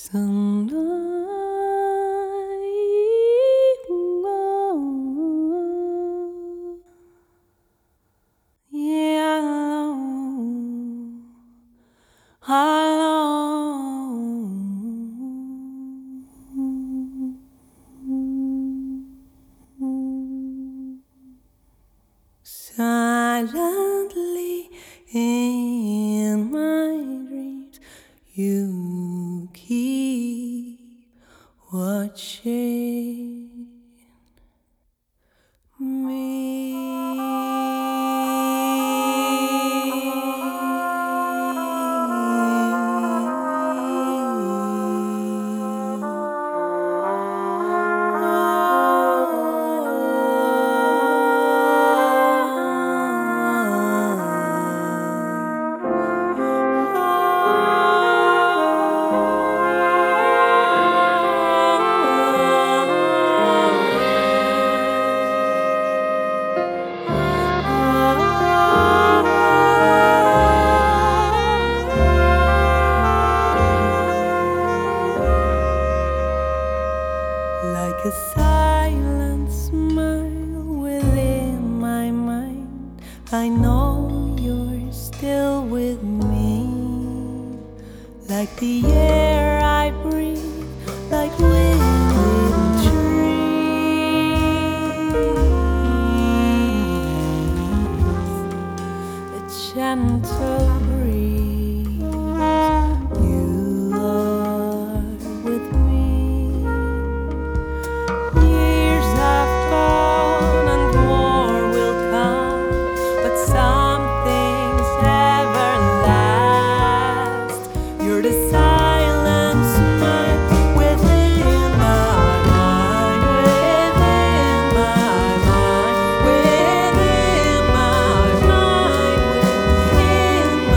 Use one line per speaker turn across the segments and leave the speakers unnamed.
Silently in my dreams, you keep watching like a silent smile within my mind. I know you're still with me, like the air I breathe, like wind in trees, a gentle breeze. You are with me. Years have gone and more will come, but some things never last. You're the silent smile within my mind, within my mind, within my mind, within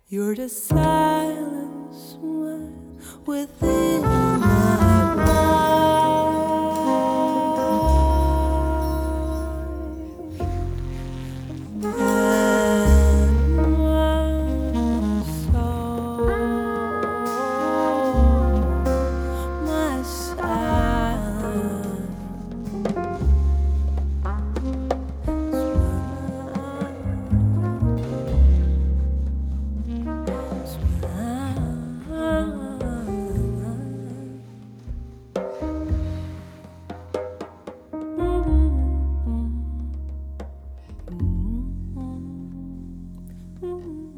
You're the silent smile within my mind and my soul, my silent smile.